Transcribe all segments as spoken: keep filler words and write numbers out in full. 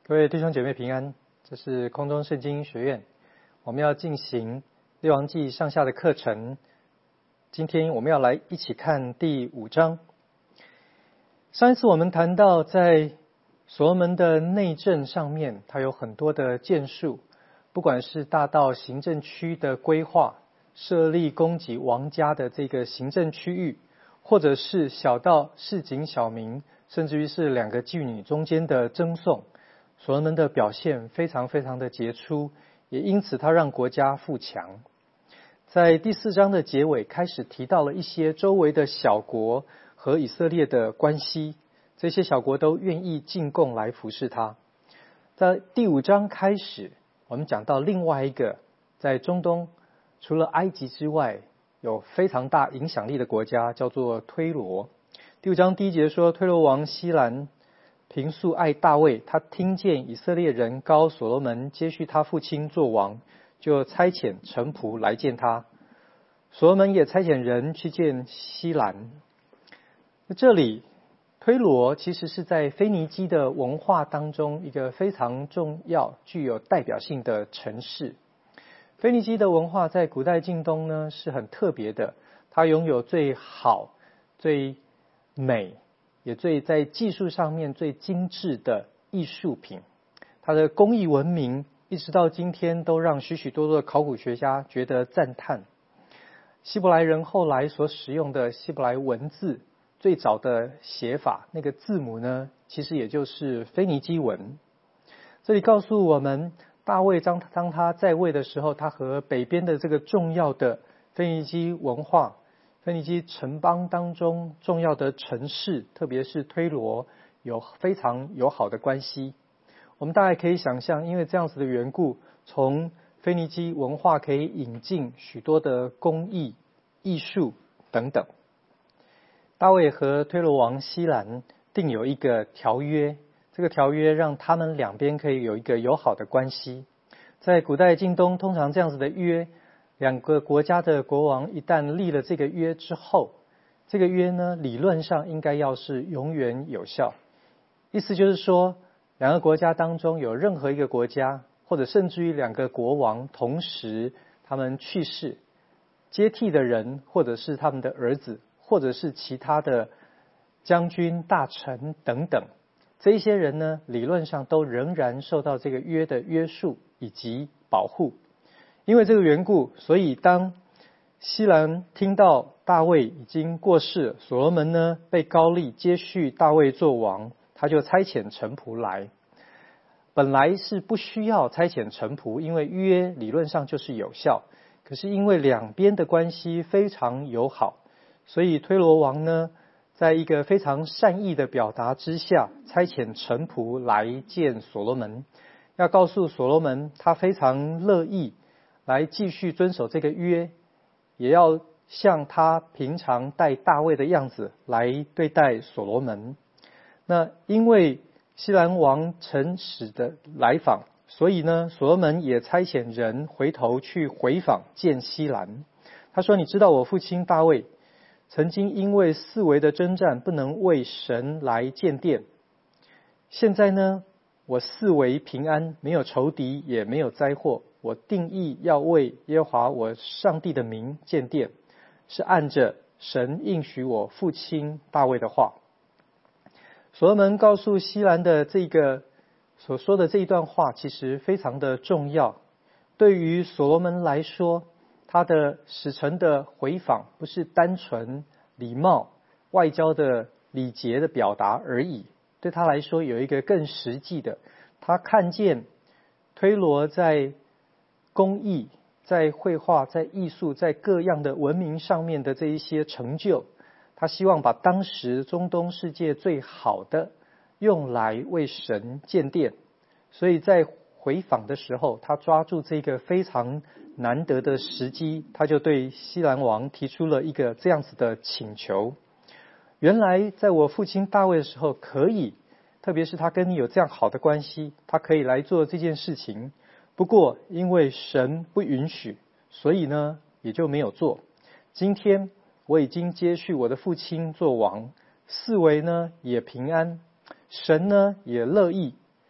各位弟兄姐妹平安，这是空中圣经学院，我们要进行列王纪上下的课程。今天我们要来一起看第五章。上一次我们谈到，在所罗门的内政上面，他有很多的建树，不管是大到行政区的规划，设立供给王家的这个行政区域，或者是小到市井小民，甚至于是两个妓女中间的争讼，所罗门的表现非常非常的杰出，也因此他让国家富强。在第四章的结尾开始提到了一些周围的小国和以色列的关系，这些小国都愿意进贡来服侍他。在第五章开始，我们讲到另外一个在中东除了埃及之外有非常大影响力的国家，叫做推罗。第五章第一节说，推罗王西兰平素爱大卫，他听见以色列人膏所罗门接续他父亲做王，就差遣臣仆来见他。所罗门也差遣人去见西兰。这里推罗其实是在腓尼基的文化当中一个非常重要、具有代表性的城市。腓尼基的文化在古代近东呢是很特别的，它拥有最好、最美，也最在技术上面最精致的艺术品。它的工艺文明一直到今天都让许许多多的考古学家觉得赞叹。希伯来人后来所使用的希伯来文字最早的写法，那个字母呢，其实也就是腓尼基文。这里告诉我们，大卫当当他在位的时候，他和北边的这个重要的腓尼基文化、腓尼基城邦当中重要的城市，特别是推罗，有非常友好的关系。我们大概可以想象，因为这样子的缘故，从腓尼基文化可以引进许多的工艺、艺术等等。大卫和推罗王西兰订有一个条约，这个条约让他们两边可以有一个友好的关系。在古代近东，通常这样子的约，两个国家的国王一旦立了这个约之后，这个约呢，理论上应该要是永远有效。意思就是说，两个国家当中有任何一个国家，或者甚至于两个国王同时他们去世，接替的人或者是他们的儿子，或者是其他的将军、大臣等等，这一些人呢，理论上都仍然受到这个约的约束以及保护。因为这个缘故，所以当西兰听到大卫已经过世，所罗门呢被膏立接续大卫做王，他就差遣臣仆来。本来是不需要差遣臣仆，因为约理论上就是有效。可是因为两边的关系非常友好，所以推罗王呢，在一个非常善意的表达之下，差遣臣仆来见所罗门，要告诉所罗门他非常乐意来继续遵守这个约，也要像他平常待大卫的样子来对待所罗门。那因为西兰王诚实的来访，所以呢，所罗门也差遣人回头去回访见西兰。他说，你知道我父亲大卫曾经因为四围的征战不能为神来建殿，现在呢，我四围平安，没有仇敌也没有灾祸，我定义要为耶和华我上帝的名建殿，是按着神应许我父亲大卫的话。所罗门告诉西兰的这个所说的这一段话其实非常的重要。对于所罗门来说，他的使臣的回访不是单纯礼貌外交的礼节的表达而已，对他来说有一个更实际的，他看见推罗在工艺、在绘画、在艺术、在各样的文明上面的这一些成就，他希望把当时中东世界最好的用来为神建殿，所以在回访的时候，他抓住这个非常难得的时机，他就对西兰王提出了一个这样子的请求。原来在我父亲大卫的时候可以，特别是他跟你有这样好的关系，他可以来做这件事情，不过因为神不允许，所以呢也就没有做。今天我已经接续我的父亲做王，四围呢也平安，神呢也乐意，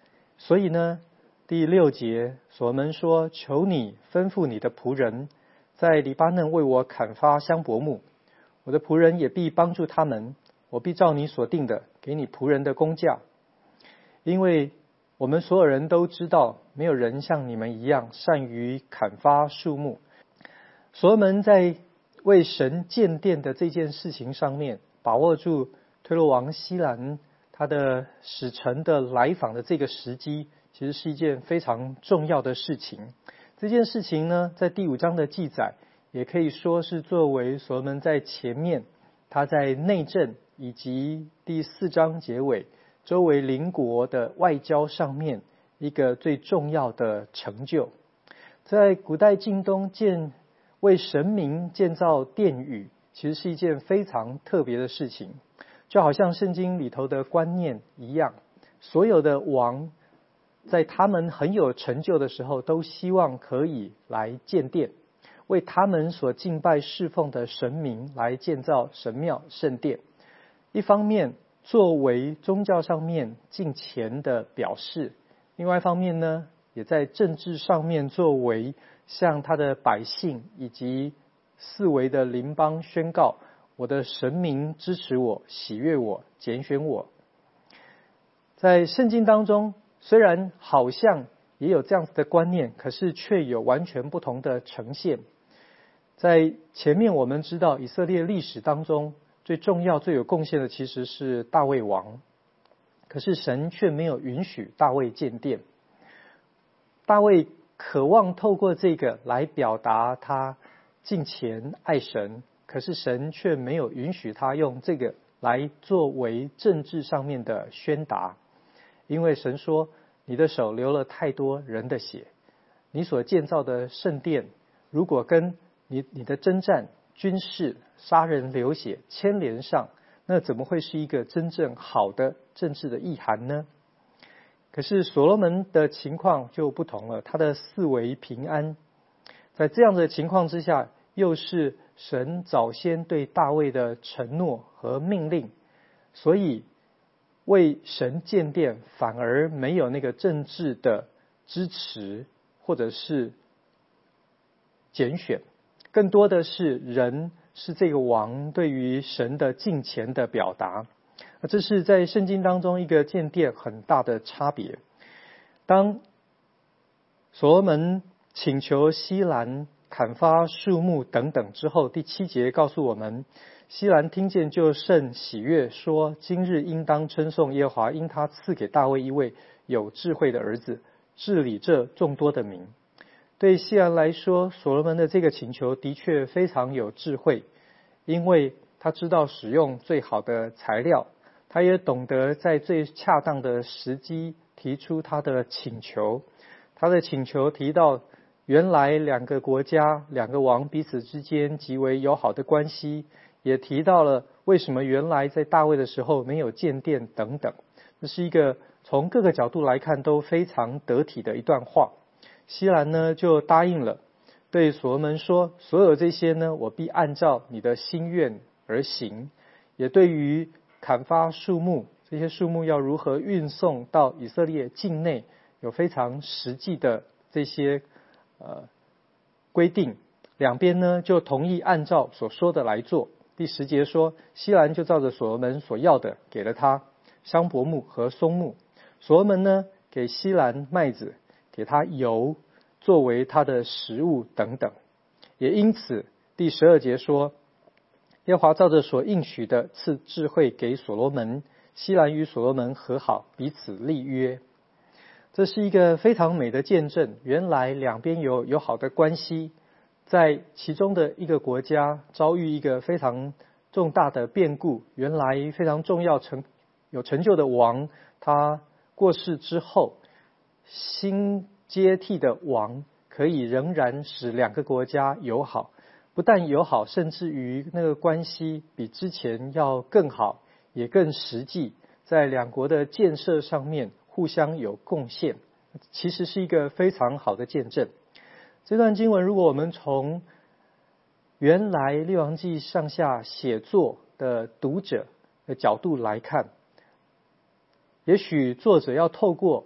所以呢，第六节所罗门说：求你吩咐你的仆人，在黎巴嫩为我砍伐香柏木，我的仆人也必帮助他们，我必照你所定的给你仆人的工价。因为我们所有人都知道，没有人像你们一样善于砍伐树木。所罗门在为神建殿的这件事情上面，把握住推罗王希兰他的使臣的来访的这个时机，其实是一件非常重要的事情。这件事情呢，在第五章的记载，也可以说是作为所罗门在前面他在内政以及第四章结尾周围邻国的外交上面一个最重要的成就。在古代近东建为神明建造殿宇，其实是一件非常特别的事情，就好像圣经里头的观念一样，所有的王在他们很有成就的时候，都希望可以来建殿，为他们所敬拜侍奉的神明来建造神庙圣殿。一方面作为宗教上面敬虔的表示，另外一方面呢，也在政治上面作为向他的百姓以及四围的邻邦宣告，我的神明支持我，喜悦我，拣选我。在圣经当中，虽然好像也有这样子的观念，可是却有完全不同的呈现。在前面我们知道，以色列历史当中最重要最有贡献的其实是大卫王，可是神却没有允许大卫建殿。大卫渴望透过这个来表达他敬虔爱神，可是神却没有允许他用这个来作为政治上面的宣达。因为神说，你的手流了太多人的血，你所建造的圣殿如果跟你你的征战军事杀人流血牵连上，那怎么会是一个真正好的政治的意涵呢？可是所罗门的情况就不同了，他的四围平安。在这样的情况之下，又是神早先对大卫的承诺和命令，所以为神建殿反而没有那个政治的支持或者是拣选，更多的是人是这个王对于神的敬虔的表达。这是在圣经当中一个建殿很大的差别。当所罗门请求希兰砍伐树木等等之后，第七节告诉我们，希兰听见就甚喜悦，说今日应当称颂耶和华，因他赐给大卫一位有智慧的儿子，治理这众多的民。对希兰来说，所罗门的这个请求的确非常有智慧，因为他知道使用最好的材料，他也懂得在最恰当的时机提出他的请求。他的请求提到原来两个国家两个王彼此之间极为友好的关系，也提到了为什么原来在大卫的时候没有建殿等等。这是一个从各个角度来看都非常得体的一段话。希兰呢就答应了，对所罗门说，所有这些呢我必按照你的心愿而行，也对于砍伐树木，这些树木要如何运送到以色列境内，有非常实际的这些呃规定。两边呢就同意按照所说的来做。第十节说，希兰就照着所罗门所要的给了他香柏木和松木。所罗门呢给希兰麦子，给他油作为他的食物等等。也因此第十二节说，耶和华照着所应许的赐智慧给所罗门，希兰与所罗门和好，彼此立约。这是一个非常美的见证，原来两边有友好的关系，在其中的一个国家遭遇一个非常重大的变故，原来非常重要成有成就的王他过世之后，新接替的王可以仍然使两个国家友好，不但友好，甚至于那个关系比之前要更好，也更实际，在两国的建设上面互相有贡献，其实是一个非常好的见证。这段经文如果我们从原来列王纪上下写作的读者的角度来看，也许作者要透过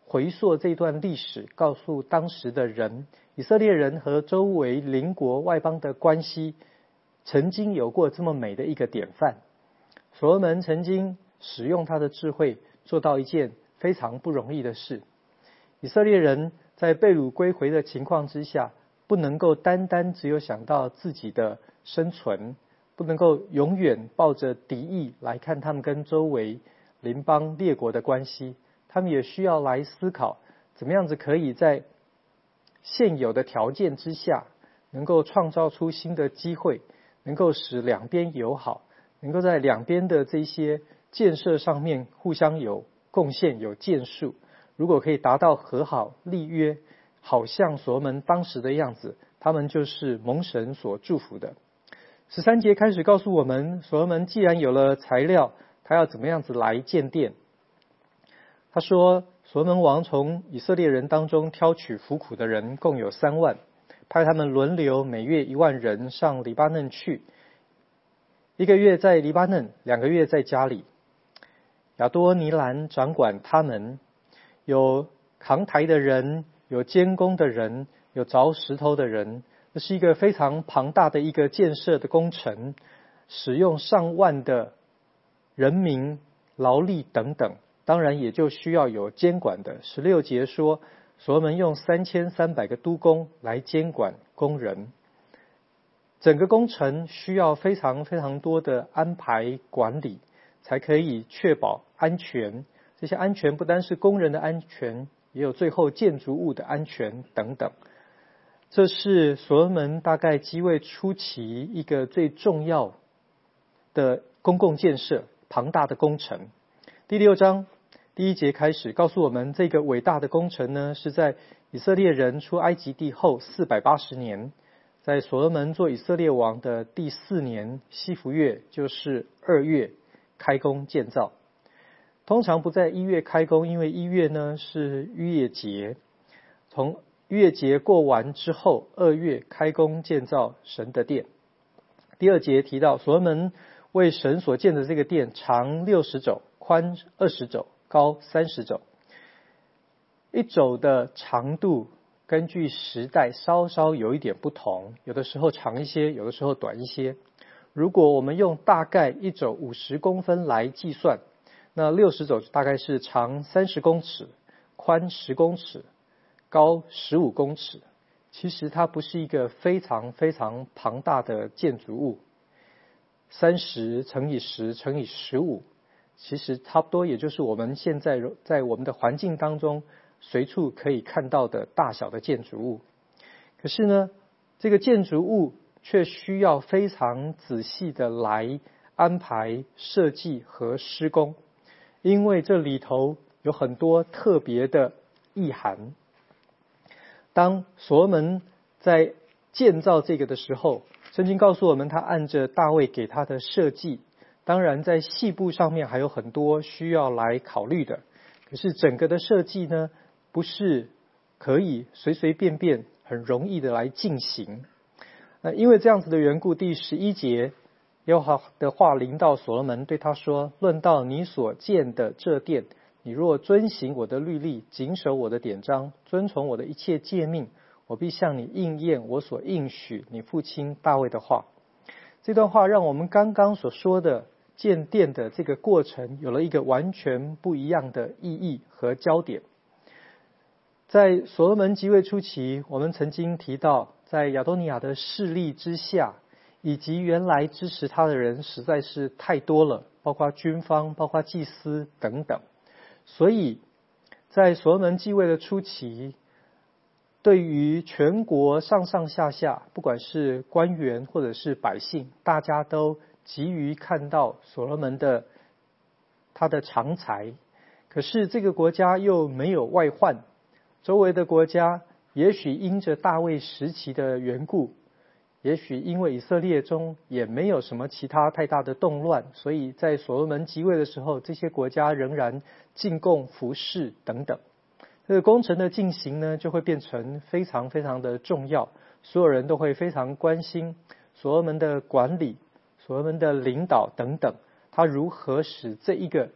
回溯这段历史，告诉当时的人，以色列人和周围邻国外邦的关系曾经有过这么美的一个典范。所罗门曾经使用他的智慧做到一件非常不容易的事。以色列人在被掳归回的情况之下，不能够单单只有想到自己的生存，不能够永远抱着敌意来看他们跟周围邻邦列国的关系，他们也需要来思考怎么样子可以在现有的条件之下，能够创造出新的机会，能够使两边友好，能够在两边的这些建设上面互相有贡献有建树。如果可以达到和好立约，好像所罗门当时的样子，他们就是蒙神所祝福的。十三节开始告诉我们，所罗门既然有了材料，他要怎么样子来建殿。他说，所罗门王从以色列人当中挑取服苦的人共有三万，派他们轮流每月一万人上黎巴嫩去，一个月在黎巴嫩，两个月在家里。亚多尼兰掌管他们，有扛台的人，有监工的人，有凿石头的人。这是一个非常庞大的一个建设的工程，使用上万的人民劳力等等，当然也就需要有监管的。十六节说，所罗门用三千三百个督工来监管工人。整个工程需要非常非常多的安排管理，才可以确保安全。这些安全不单是工人的安全，也有最后建筑物的安全等等。这是所罗门大概继位初期一个最重要的公共建设，庞大的工程。第六章第一节开始告诉我们，这个伟大的工程呢，是在以色列人出埃及地后四百八十年，在所罗门做以色列王的第四年西弗月，就是二月开工建造。通常不在一月开工，因为一月呢是逾越节，从逾越节过完之后，二月开工建造神的殿。第二节提到，所罗门为神所建的这个殿长六十肘，宽二十肘，高三十肘。一肘的长度根据时代稍稍有一点不同，有的时候长一些，有的时候短一些。如果我们用大概一肘五十公分来计算，那六十肘大概是长三十公尺，宽十公尺，高十五公尺。其实它不是一个非常非常庞大的建筑物，三十乘以十乘以十五，其实差不多也就是我们现在在我们的环境当中随处可以看到的大小的建筑物。可是呢，这个建筑物却需要非常仔细的来安排设计和施工，因为这里头有很多特别的意涵。当所罗门在建造这个的时候，圣经告诉我们，他按着大卫给他的设计，当然在细部上面还有很多需要来考虑的。可是整个的设计呢，不是可以随随便便很容易的来进行。那因为这样子的缘故，第十一节耶和华的话临到所罗门，对他说，论到你所建的这殿，你若遵行我的律例，谨守我的典章，遵从我的一切诫命，我必向你应验我所应许你父亲大卫的话。这段话让我们刚刚所说的建殿的这个过程有了一个完全不一样的意义和焦点。在所罗门即位初期，我们曾经提到，在亚多尼亚的势力之下，以及原来支持他的人实在是太多了，包括军方，包括祭司等等。所以在所罗门继位的初期，对于全国上上下下，不管是官员或者是百姓，大家都急于看到所罗门的他的长才。可是这个国家又没有外患，周围的国家也许因着大卫时期的缘故，也许因为以色列中也没有什么其他太大的动乱，所以在所罗门即位的时候，这些国家仍然进贡服侍等等。这个工程的进行呢，就会变成非常非常的重要，所有人都会非常关心所罗门的管理、所罗门的领导等等，他如何使这一个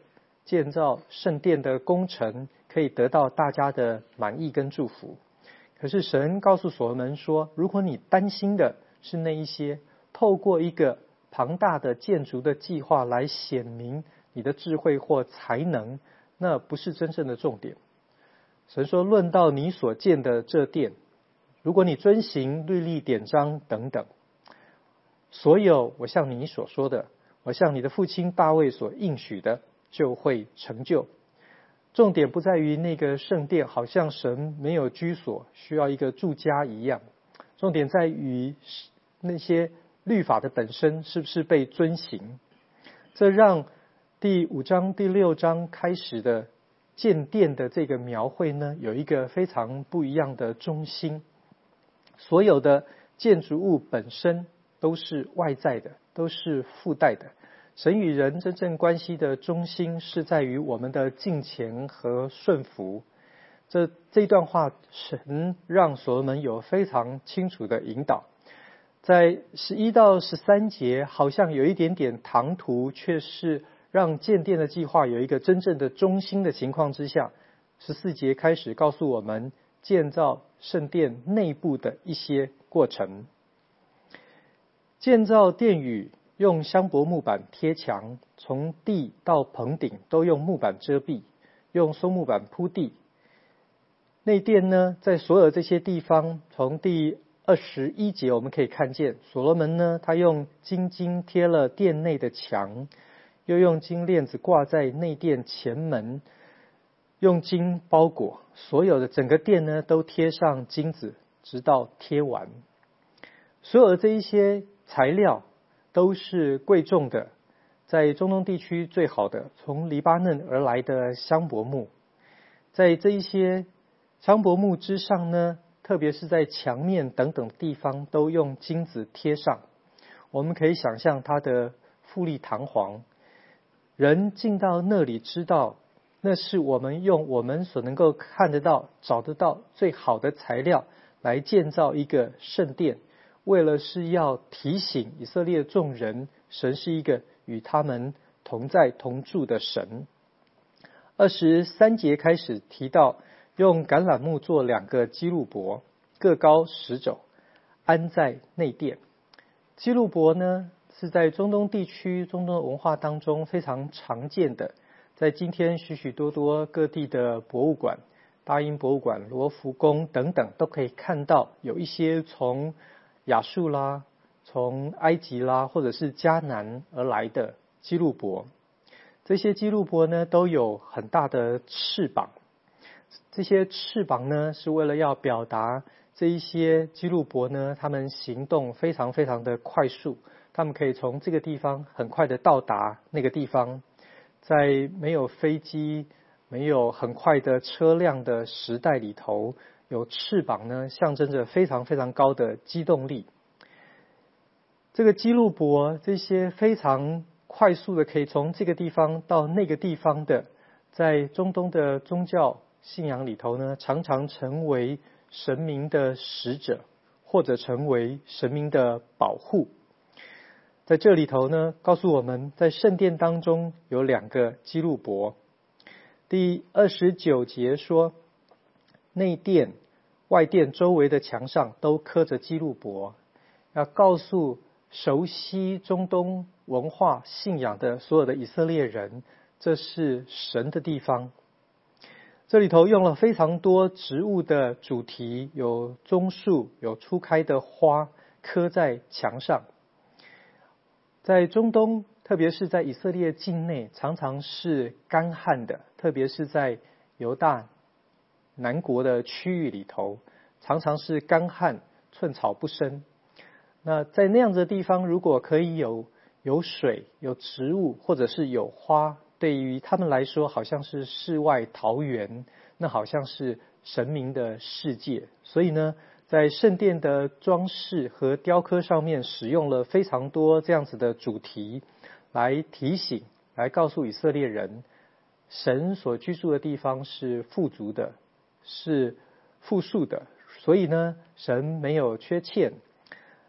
建造圣殿的工程可以得到大家的满意跟祝福。可是神告诉所罗门说，如果你担心的是那一些透过一个庞大的建筑的计划来显明你的智慧或才能，那不是真正的重点。神说，论到你所建的这殿，如果你遵行律例典章等等，所有我向你所说的，我向你的父亲大卫所应许的，就会成就。重点不在于那个圣殿好像神没有居所，需要一个住家一样，重点在于那些律法的本身是不是被遵行。这让第五章第六章开始的建殿的这个描绘呢，有一个非常不一样的中心。所有的建筑物本身都是外在的，都是附带的。神与人真正关系的中心是在于我们的敬虔和顺服。这这一段话，神让所罗门有非常清楚的引导。在十一到十三节好像有一点点唐突，却是让建殿的计划有一个真正的中心的情况之下，十四节开始告诉我们建造圣殿内部的一些过程。建造殿宇用香柏木板贴墙，从地到棚顶都用木板遮蔽，用松木板铺地。内殿呢，在所有这些地方，从第二十一节我们可以看见，所罗门呢，他用金金贴了殿内的墙，又用金链子挂在内殿前门，用金包裹，所有的整个殿呢都贴上金子，直到贴完。所有的这一些材料都是贵重的，在中东地区最好的，从黎巴嫩而来的香柏木。在这一些香柏木之上呢，特别是在墙面等等地方都用金子贴上。我们可以想象它的富丽堂皇，人进到那里知道，那是我们用我们所能够看得到找得到最好的材料来建造一个圣殿，为了是要提醒以色列众人，神是一个与他们同在同住的神。二十三节开始提到用橄榄木做两个基路伯，各高十肘，安在内殿。基路伯呢，是在中东地区中东文化当中非常常见的，在今天许许多多各地的博物馆，大英博物馆、罗浮宫等等，都可以看到有一些从亚述啦、从埃及啦，或者是迦南而来的基路伯。这些基路伯呢，都有很大的翅膀。这些翅膀呢，是为了要表达这一些基路伯呢，他们行动非常非常的快速，他们可以从这个地方很快的到达那个地方。在没有飞机、没有很快的车辆的时代里头，有翅膀呢，象征着非常非常高的机动力。这个基路伯，这些非常快速的可以从这个地方到那个地方的，在中东的宗教信仰里头呢，常常成为神明的使者，或者成为神明的保护。在这里头呢，告诉我们在圣殿当中有两个基路伯。第二十九节说，内殿、外殿周围的墙上都刻着基路伯，要告诉熟悉中东文化信仰的所有的以色列人，这是神的地方。这里头用了非常多植物的主题，有棕树，有初开的花刻在墙上。在中东，特别是在以色列境内，常常是干旱的，特别是在犹大南国的区域里头，常常是干旱，寸草不生。那在那样子的地方，如果可以有有水、有植物，或者是有花，对于他们来说好像是世外桃源，那好像是神明的世界。所以呢，在圣殿的装饰和雕刻上面使用了非常多这样子的主题，来提醒，来告诉以色列人，神所居住的地方是富足的，是富庶的，所以呢，神没有缺欠。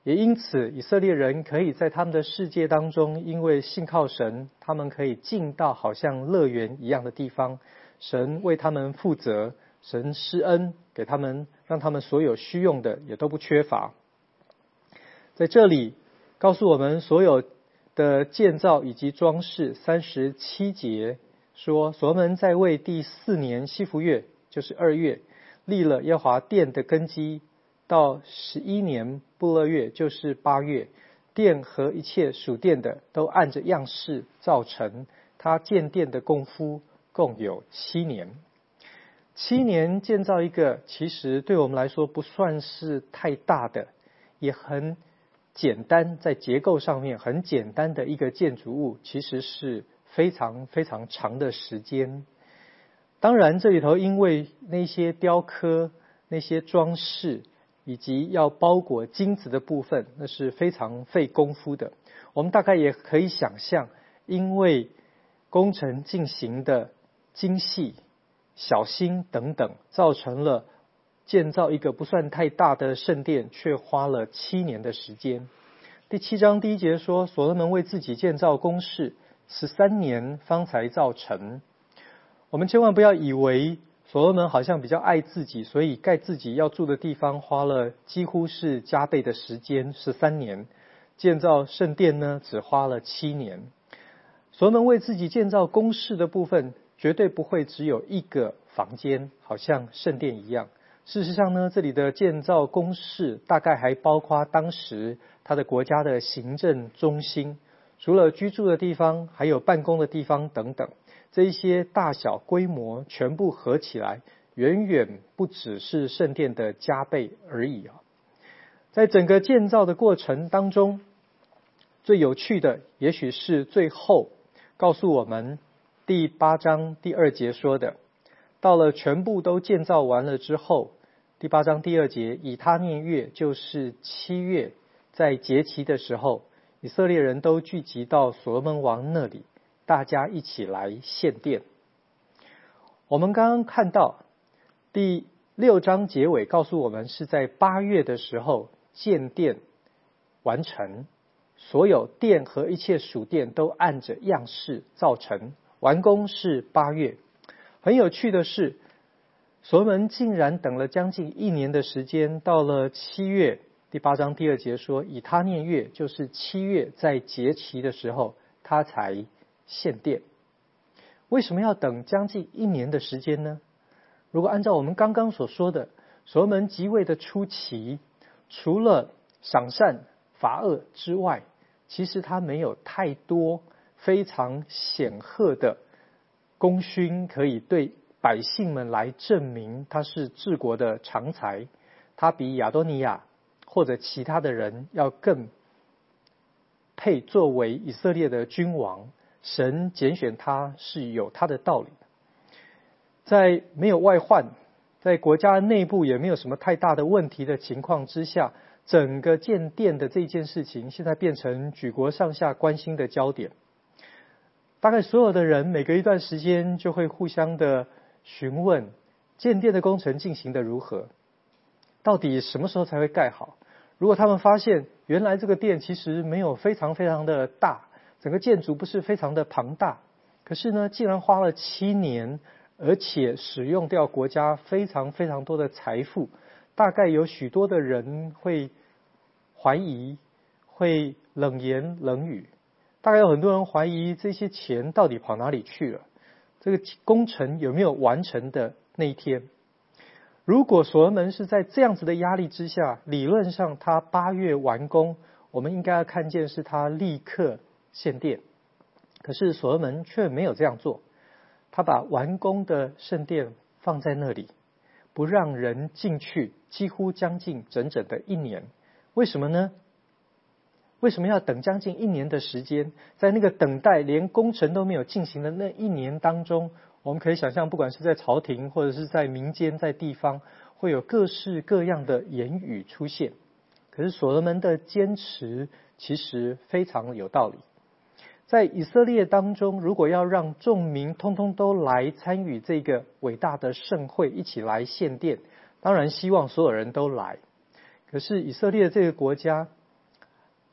也因此以色列人可以在他们的世界当中，因为信靠神，他们可以进到好像乐园一样的地方，神为他们负责，神施恩给他们，让他们所有需用的也都不缺乏。在这里告诉我们所有的建造以及装饰，三十七节说，所罗门在位第四年西弗月，就是二月，立了耶和华殿的根基，到十一年布勒月，就是八月，殿和一切属殿的都按着样式造成。他建殿的功夫共有七年。七年建造一个，其实对我们来说不算是太大的，也很简单，在结构上面很简单的一个建筑物，其实是非常非常长的时间。当然这里头因为那些雕刻、那些装饰以及要包裹金子的部分，那是非常费功夫的。我们大概也可以想象，因为工程进行的精细、小心等等，造成了建造一个不算太大的圣殿，却花了七年的时间。第七章第一节说，所罗门为自己建造宫室，十三年方才造成。我们千万不要以为所罗门好像比较爱自己，所以盖自己要住的地方花了几乎是加倍的时间，十三年。建造圣殿呢，只花了七年。所罗门为自己建造宫室的部分，绝对不会只有一个房间，好像圣殿一样。事实上呢，这里的建造宫室大概还包括当时他的国家的行政中心，除了居住的地方，还有办公的地方等等。这一些大小规模全部合起来，远远不只是圣殿的加倍而已啊！在整个建造的过程当中，最有趣的也许是最后告诉我们第八章第二节说的，到了全部都建造完了之后，第八章第二节，以他念月，就是七月，在节期的时候，以色列人都聚集到所罗门王那里，大家一起来献殿。我们刚刚看到第六章结尾告诉我们，是在八月的时候建殿完成，所有殿和一切属殿都按着样式造成，完工是八月。很有趣的是，所罗门竟然等了将近一年的时间，到了七月，第八章第二节说，以他念月，就是七月，在节期的时候，他才献殿。为什么要等将近一年的时间呢？如果按照我们刚刚所说的，所罗门即位的初期，除了赏善罚恶之外，其实他没有太多非常显赫的功勋可以对百姓们来证明他是治国的长才。他比亚多尼亚或者其他的人要更配作为以色列的君王，神拣选他是有他的道理。在没有外患，在国家内部也没有什么太大的问题的情况之下，整个建殿的这件事情现在变成举国上下关心的焦点。大概所有的人每隔一段时间就会互相的询问建殿的工程进行的如何，到底什么时候才会盖好。如果他们发现原来这个殿其实没有非常非常的大，整个建筑不是非常的庞大，可是呢竟然花了七年，而且使用掉国家非常非常多的财富，大概有许多的人会怀疑，会冷言冷语，大概有很多人怀疑这些钱到底跑哪里去了，这个工程有没有完成的那一天。如果所罗门是在这样子的压力之下，理论上他八月完工，我们应该要看见是他立刻献殿。可是所罗门却没有这样做，他把完工的圣殿放在那里，不让人进去，几乎将近整整的一年。为什么呢？为什么要等将近一年的时间？在那个等待连工程都没有进行的那一年当中，我们可以想象，不管是在朝廷或者是在民间在地方，会有各式各样的言语出现。可是所罗门的坚持其实非常有道理。在以色列当中，如果要让众民通通都来参与这个伟大的盛会，一起来献殿，当然希望所有人都来。可是以色列这个国家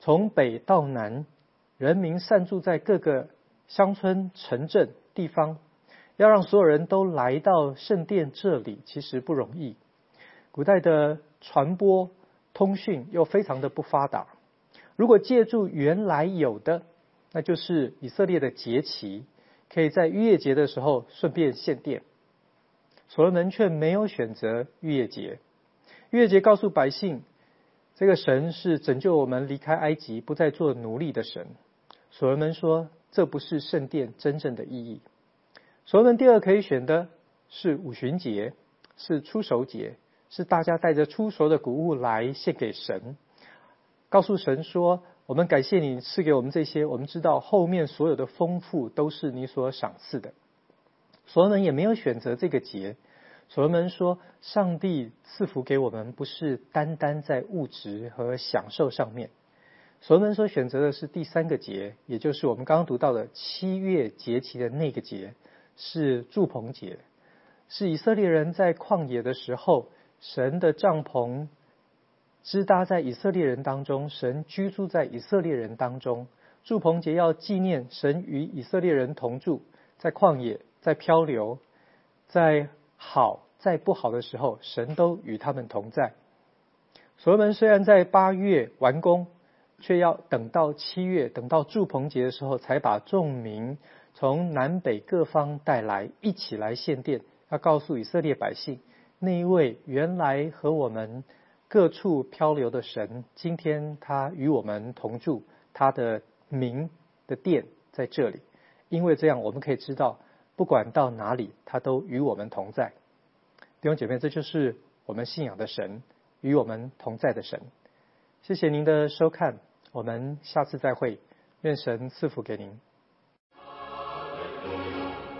从北到南，人民散住在各个乡村、城镇地方，要让所有人都来到圣殿这里，其实不容易。古代的传播通讯又非常的不发达，如果借助原来有的，那就是以色列的节期，可以在逾越节的时候顺便献殿。所罗门却没有选择逾越节。逾越节告诉百姓，这个神是拯救我们离开埃及，不再做奴隶的神。所罗门说，这不是圣殿真正的意义。所罗门第二可以选的是五旬节，是初熟节，是大家带着初熟的谷物来献给神，告诉神说，我们感谢你赐给我们这些，我们知道后面所有的丰富都是你所赏赐的。所罗门也没有选择这个节。所罗门说，上帝赐福给我们不是单单在物质和享受上面。所罗门所选择的是第三个节，也就是我们刚刚读到的七月节期的那个节，是住棚节，是以色列人在旷野的时候，神的帐篷支搭在以色列人当中，神居住在以色列人当中。住棚节要纪念神与以色列人同住，在旷野，在漂流，在好在不好的时候，神都与他们同在。所罗门虽然在八月完工，却要等到七月，等到住棚节的时候，才把众民从南北各方带来，一起来献殿，要告诉以色列百姓，那一位原来和我们各处漂流的神，今天他与我们同住，他的名的殿在这里。因为这样，我们可以知道，不管到哪里，他都与我们同在。弟兄姐妹，这就是我们信仰的神，与我们同在的神。谢谢您的收看，我们下次再会，愿神赐福给您。